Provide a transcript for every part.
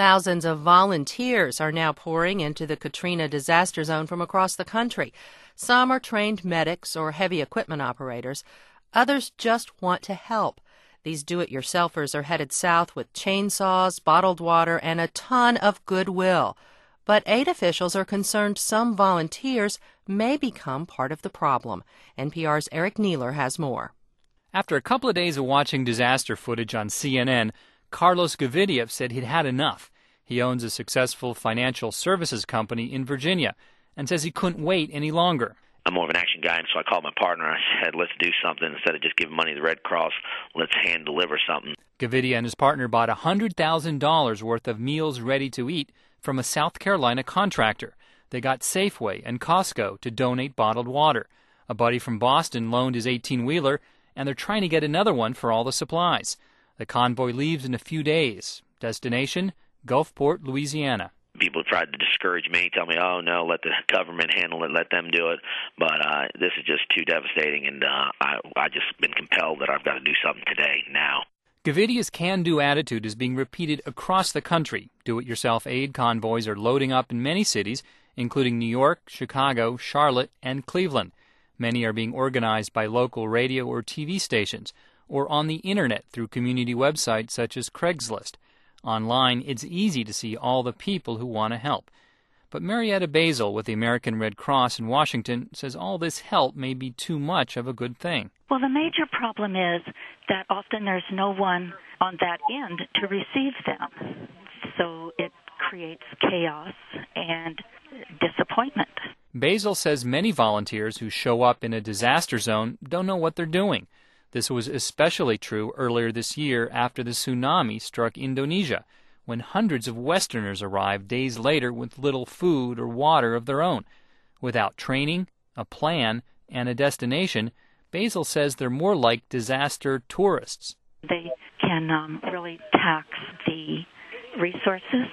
Thousands of volunteers are now pouring into the Katrina disaster zone from across the country. Some are trained medics or heavy equipment operators. Others just want to help. These do-it-yourselfers are headed south with chainsaws, bottled water, and a ton of goodwill. But aid officials are concerned some volunteers may become part of the problem. NPR's Eric Neeler has more. After a couple of days of watching disaster footage on CNN, Carlos Gavidia said he'd had enough. He owns a successful financial services company in Virginia and says he couldn't wait any longer. I'm more of an action guy, and so I called my partner. I said, let's do something. Instead of just giving money to the Red Cross, let's hand deliver something. Gavidia and his partner bought $100,000 worth of meals ready to eat from a South Carolina contractor. They got Safeway and Costco to donate bottled water. A buddy from Boston loaned his 18-wheeler, and they're trying to get another one for all the supplies. The convoy leaves in a few days. Destination, Gulfport, Louisiana. People tried to discourage me, tell me, oh, no, let the government handle it, let them do it. But this is just too devastating, and I just been compelled that I've got to do something today, now. Gavidia's can-do attitude is being repeated across the country. Do-it-yourself aid convoys are loading up in many cities, including New York, Chicago, Charlotte, and Cleveland. Many are being organized by local radio or TV stations, or on the Internet through community websites such as Craigslist. Online, it's easy to see all the people who want to help. But Marietta Basil with the American Red Cross in Washington says all this help may be too much of a good thing. Well, the major problem is that often there's no one on that end to receive them. So it creates chaos and disappointment. Basil says many volunteers who show up in a disaster zone don't know what they're doing. This was especially true earlier this year after the tsunami struck Indonesia, when hundreds of Westerners arrived days later with little food or water of their own. Without training, a plan, and a destination, Basil says they're more like disaster tourists. They can really tax the resources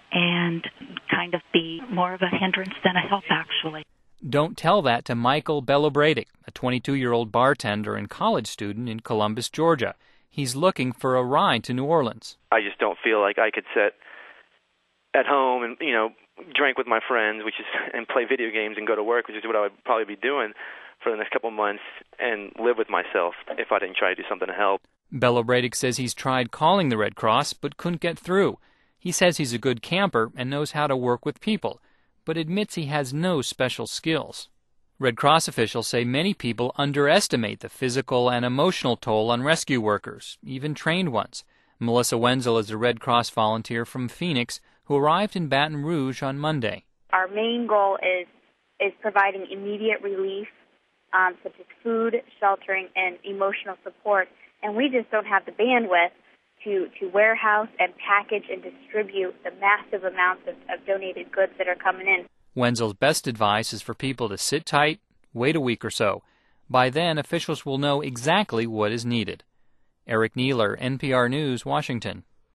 and kind of be more of a hindrance than a help, actually. Don't tell that to Michael Belobradic, a 22-year-old bartender and college student in Columbus, Georgia. He's looking for a ride to New Orleans. I just don't feel like I could sit at home and, drink with my friends, and play video games and go to work, which is what I would probably be doing for the next couple of months, and live with myself if I didn't try to do something to help. Belobradic says he's tried calling the Red Cross but couldn't get through. He says he's a good camper and knows how to work with people, but admits he has no special skills. Red Cross officials say many people underestimate the physical and emotional toll on rescue workers, even trained ones. Melissa Wenzel is a Red Cross volunteer from Phoenix who arrived in Baton Rouge on Monday. Our main goal is providing immediate relief, such as food, sheltering, and emotional support, and we just don't have the bandwidth to warehouse and package and distribute the massive amounts of donated goods that are coming in. Wenzel's best advice is for people to sit tight, wait a week or so. By then, officials will know exactly what is needed. Eric Neeler, NPR News, Washington.